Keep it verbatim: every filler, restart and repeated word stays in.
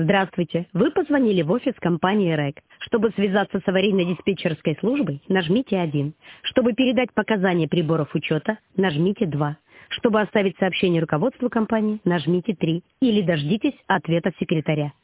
Здравствуйте. Вы позвонили в офис компании РЭК. Чтобы связаться с аварийно-диспетчерской службой, нажмите один. Чтобы передать показания приборов учета, нажмите два. Чтобы оставить сообщение руководству компании, нажмите три. Или дождитесь ответа секретаря.